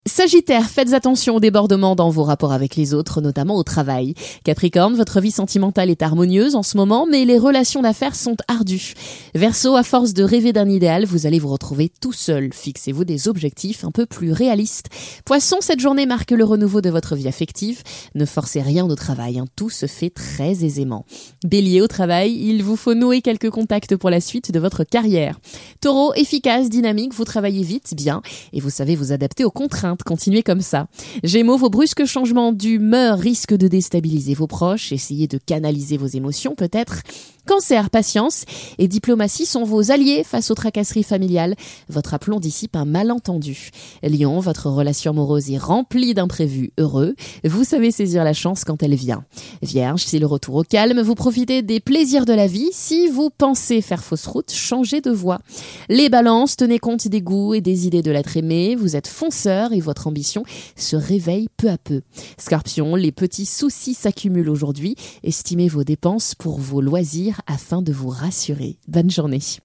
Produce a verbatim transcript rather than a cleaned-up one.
Sagittaire, faites attention aux débordements dans vos rapports avec les autres, notamment au travail. Capricorne, votre vie sentimentale est harmonieuse en ce moment, mais les relations d'affaires sont ardues. Verseau, à force de rêver d'un idéal, vous allez vous retrouver tout seul. Fixez-vous des objectifs un peu plus réalistes. Poisson, cette journée marque le renouveau de votre vie affective. Ne forcez rien au travail, hein. Tout se fait très aisément. Bélier, au travail, il vous faut nouer quelques contacts pour la suite de votre carrière. Taureau, efficace, dynamique, vous travaillez vite, bien, et vous savez vous adapter aux contraintes. Continuez comme ça. Gémeaux, vos brusques changements d'humeur risquent de déstabiliser vos proches. Essayez de canaliser vos émotions peut-être. Cancer, patience et diplomatie sont vos alliés face aux tracasseries familiales. Votre aplomb dissipe un malentendu. Lion, votre relation amoureuse est remplie d'imprévus heureux. Vous savez saisir la chance quand elle vient. Vierge, c'est le retour au calme. Vous profitez des plaisirs de la vie. Si vous pensez faire fausse route, changez de voie. Les balances, tenez compte des goûts et des idées de l'être aimé. Vous êtes fonceur et votre ambition se réveille peu à peu. Scorpion, les petits soucis s'accumulent aujourd'hui. Estimez vos dépenses pour vos loisirs afin de vous rassurer. Bonne journée.